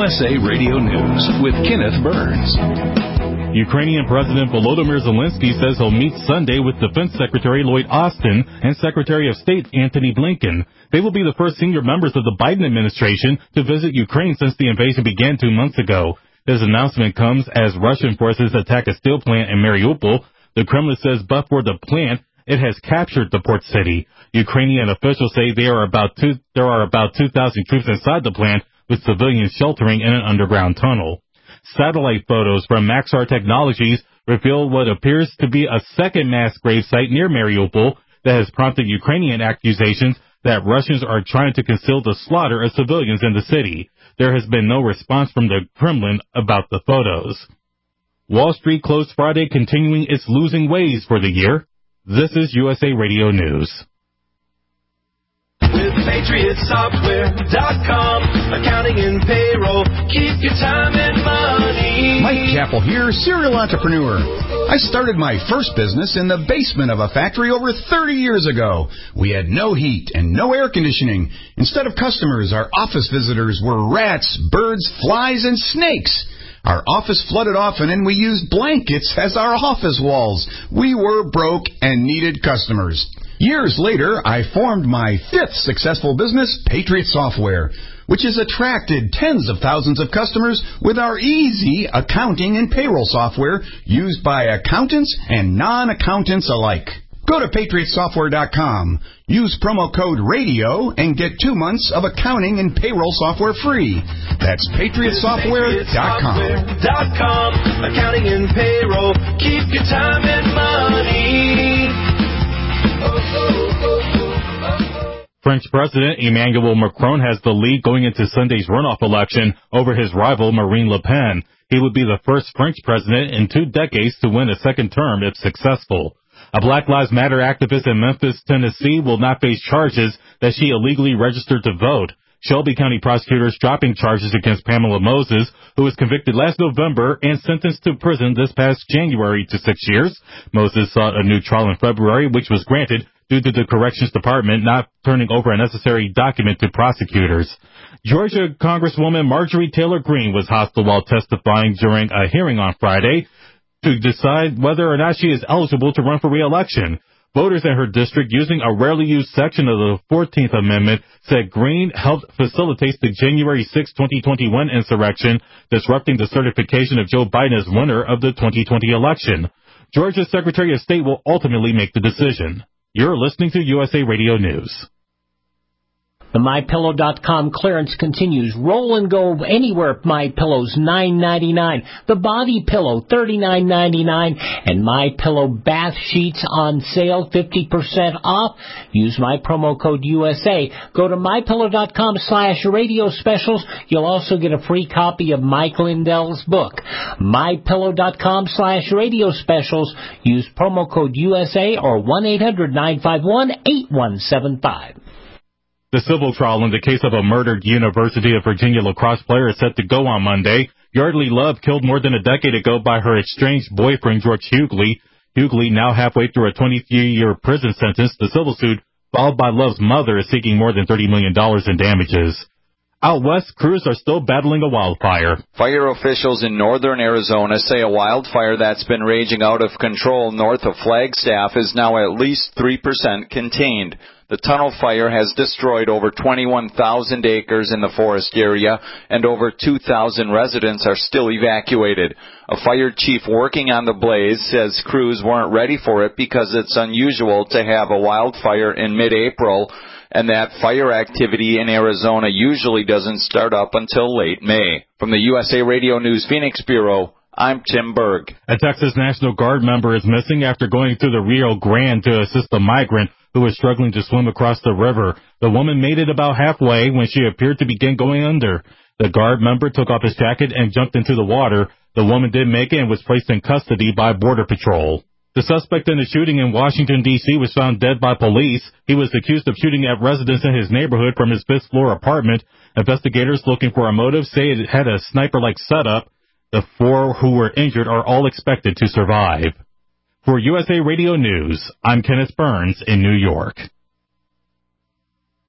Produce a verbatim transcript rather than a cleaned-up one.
S A Radio News with Kenneth Burns. Ukrainian President Volodymyr Zelensky says he'll meet Sunday with Defense Secretary Lloyd Austin and Secretary of State Antony Blinken. They will be the first senior members of the Biden administration to visit Ukraine since the invasion began two months ago. This announcement comes as Russian forces attack a steel plant in Mariupol. The Kremlin says but for the plant, it has captured the port city. Ukrainian officials say there are about two, there are about two thousand troops inside the plant, with civilians sheltering in an underground tunnel. Satellite photos from Maxar Technologies reveal what appears to be a second mass grave site near Mariupol that has prompted Ukrainian accusations that Russians are trying to conceal the slaughter of civilians in the city. There has been no response from the Kremlin about the photos. Wall Street closed Friday, continuing its losing ways for the year. This is U S A Radio News. With Patriot Software dot com, accounting and payroll, keep your time and money. Mike Chappell here, serial entrepreneur. I started my first business in the basement of a factory over thirty years ago. We had no heat and no air conditioning. Instead of customers, our office visitors were rats, birds, flies, and snakes. Our office flooded often, and we used blankets as our office walls. We were broke and needed customers. Years later, I formed my fifth successful business, Patriot Software, which has attracted tens of thousands of customers with our easy accounting and payroll software used by accountants and non-accountants alike. Go to Patriot Software dot com, use promo code RADIO, and get two months of accounting and payroll software free. That's Patriot Software dot com. Accounting and payroll, keep your time and money. French President Emmanuel Macron has the lead going into Sunday's runoff election over his rival Marine Le Pen. He would be the first French president in two decades to win a second term if successful. A Black Lives Matter activist in Memphis, Tennessee, will not face charges that she illegally registered to vote. Shelby County prosecutors dropping charges against Pamela Moses, who was convicted last November and sentenced to prison this past January to six years. Moses sought a new trial in February, which was granted due to the Corrections Department not turning over a necessary document to prosecutors. Georgia Congresswoman Marjorie Taylor Greene was hostile while testifying during a hearing on Friday to decide whether or not she is eligible to run for re-election. Voters in her district, using a rarely used section of the fourteenth Amendment, said Greene helped facilitate the January sixth, twenty twenty-one insurrection, disrupting the certification of Joe Biden as winner of the twenty twenty election. Georgia's Secretary of State will ultimately make the decision. You're listening to U S A Radio News. The My Pillow dot com clearance continues. Roll and go anywhere. My Pillows nine ninety-nine. The Body Pillow thirty-nine ninety-nine, and My Pillow bath sheets on sale fifty percent off. Use my promo code U S A. Go to My Pillow dot com slash radio specials. You'll also get a free copy of Mike Lindell's book. My Pillow dot com slash radio specials. Use promo code U S A or one eight hundred nine five one eight one seven five. The civil trial in the case of a murdered University of Virginia lacrosse player is set to go on Monday. Yardley Love, killed more than a decade ago by her estranged boyfriend, George Hughley. Hughley, now halfway through a twenty-three-year prison sentence, the civil suit, filed by Love's mother, is seeking more than thirty million dollars in damages. Out west, crews are still battling a wildfire. Fire officials in northern Arizona say a wildfire that's been raging out of control north of Flagstaff is now at least three percent contained. The tunnel fire has destroyed over twenty-one thousand acres in the forest area, and over two thousand residents are still evacuated. A fire chief working on the blaze says crews weren't ready for it because it's unusual to have a wildfire in mid-April, and that fire activity in Arizona usually doesn't start up until late May. From the U S A Radio News Phoenix Bureau, I'm Tim Berg. A Texas National Guard member is missing after going through the Rio Grande to assist a migrant who was struggling to swim across the river. The woman made it about halfway when she appeared to begin going under. The Guard member took off his jacket and jumped into the water. The woman did make it and was placed in custody by Border Patrol. The suspect in the shooting in Washington, D C was found dead by police. He was accused of shooting at residents in his neighborhood from his fifth-floor apartment. Investigators looking for a motive say it had a sniper-like setup. The four who were injured are all expected to survive. For U S A Radio News, I'm Kenneth Burns in New York.